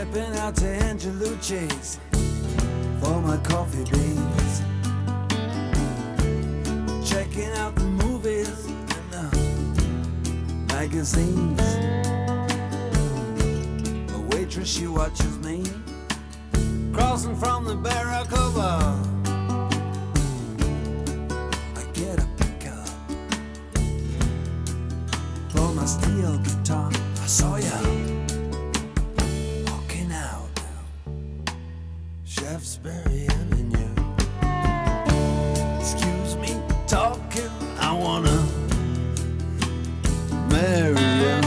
Stepping out to Angelucci's for my coffee beans. Checking out the movies and the magazines. A waitress, she watches me crossing from the Barracuda. I get a pickup for my steel guitar. I saw ya walking out Shaftesbury Avenue. Excuse me talking, I wanna marry you.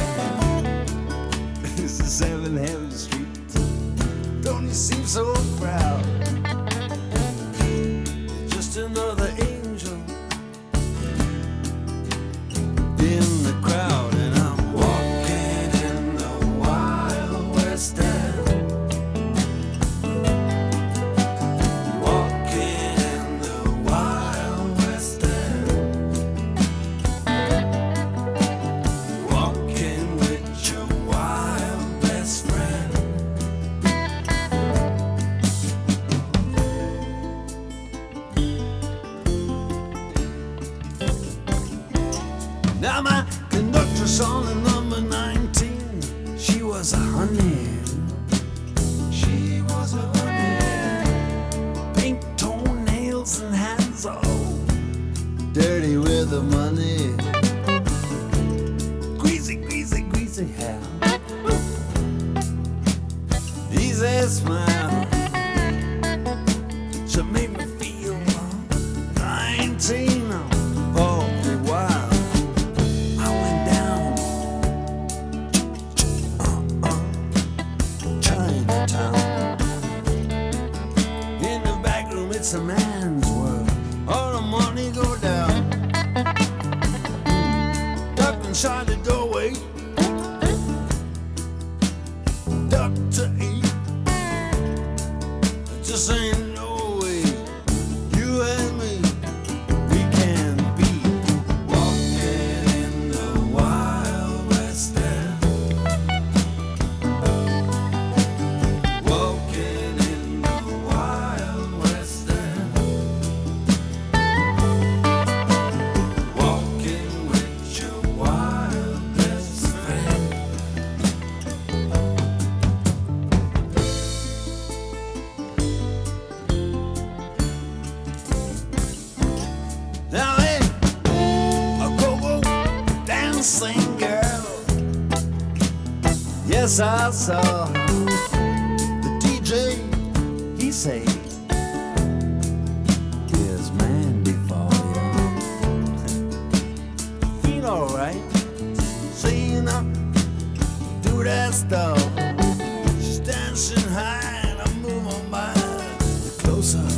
This is 7 Heaven Street. Don't you seem so proud? You're just another angel in the crowd. And I'm walking in the Wild West End. Walking in the Wild West End. Walking with your wild best friend. Now my conductress on the number 19, she was a honey. She was a honey. Pink toenails and hands all dirty with the money. Greasy, greasy, greasy hair. Easy smile. She made me feel 19 for a while. I went down Chinatown. In the back room, it's a man's world. All the money go down. Duck inside the doorway. Duck to eat. Just ain't no way you and me, we can be walking in the Wild West End. Walking in the Wild West End. Walking with your wild best friend. Now hey, a go-go dancing girl. Yes, I saw the DJ. He say, "Here's Mandy for you." Feel alright, seeing her do that stuff. She's dancing high and I move on by. The closer